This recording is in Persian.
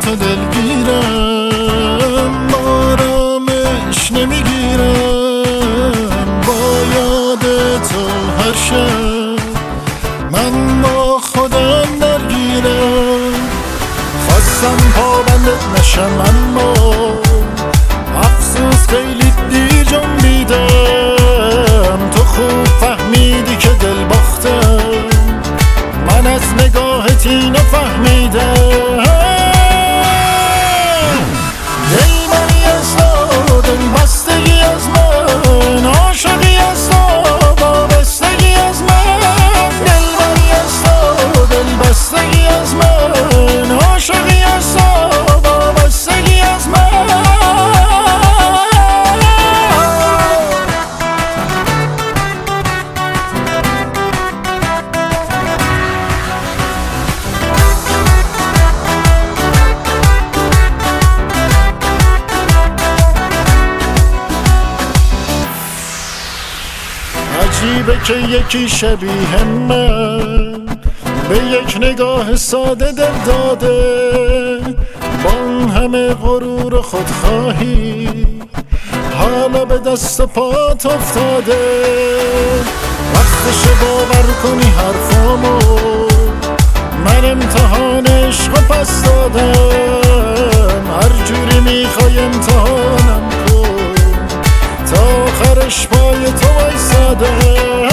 تو دلگیرم، آرامش نمیگیرم با یاد تو هر شب. من با خودم درگیرم، خواستم پابند نشم اما افسوس خیلی دیر جنبیدم. تو خوب فهمیدی که دل باختم، من از نگاهت اینو فهمیدم. دل منی از تو، دل بستگی از من، عاشقی از تو، وابستگی از من. دل منی از تو، دل بستگی از من، عاشقی از تو، وابستگی از من. عجیبه که یکی شبیه من به یک نگاه ساده دل داده، با اون همه غرور و خودخواهی حالا به دست و پات افتاده. وقتشه باور کنی حرفامو، من امتحان عشق پس دادم. هر جوری میخوای امتحانم کن، تا آخرش پای تو وایسادم.